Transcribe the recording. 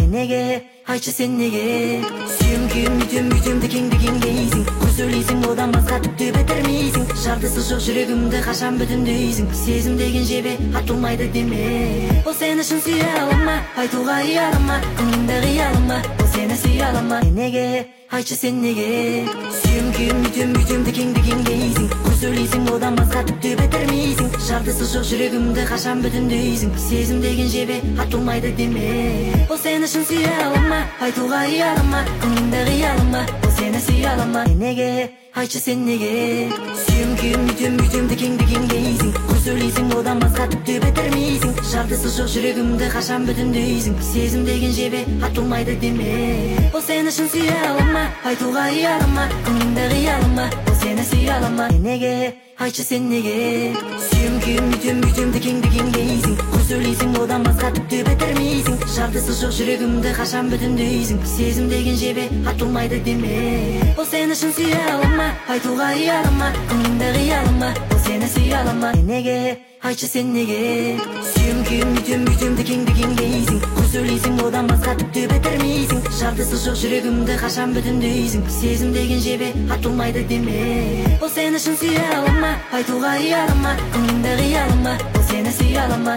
Неге, айтшы сен неге сүйем күйем үйтем кеңді кейсің көп сөйлейсің одан басқа тіпті бітірмейсің жартысы жоқ жүрегімді қашан бүтіндейсің сезім деген жебе атылмайды деме ол сені шын сүйе алама айтуға ұялама көңілімді қиялама ол сені сүйе алама неге айтшы сен неге сүйем күйем үйтем кеңді кейсің көп сөйлейсің одан басқа тіпті бітірмейсің жартысы жоқ жүрегімді қашан бүтіндейсің сезім деген жебе атылмайды деме ол сені шын сүйе алама айтуға ұялама көңілімді қиялама ол сені сүйе алама неге айтшы сен неге сүйем күйем үйтем кеңді кейсің көп сөйлейсің одан басқа тіпті бітірмейсің жартысы жоқ жүрегімді қашан бүтіндейсің сезім деген жебе атылмайды деме ол сені шын сүйе алама айтуға ұялама көңілімді қиялама ол сені сүйе алама неге айтшы сен неге сүйем күйем үйтем кеңді кейсің көп сөйлейсің одан басқа тіпті бітірмейсің жартысы жоқ жүрегімді қашан бүтіндейсің сезім деген жебе атылмайды деме ол сені шын сүйе алама айтуға ұялама көңілімді қиялама ол сені сүйе алама неге айтшы сен неге сүйем күйем үйтем кеңді кейсің көп сөйлейсің одан басқа тіпті бітірмейсің жартысы жоқ жүрегімді қашан бүтіндейсің сезім деген жебе атылмайды деме ол сені шын сүйе алама айтуға ұялама көңілімді қиялама ол сені сүйе алама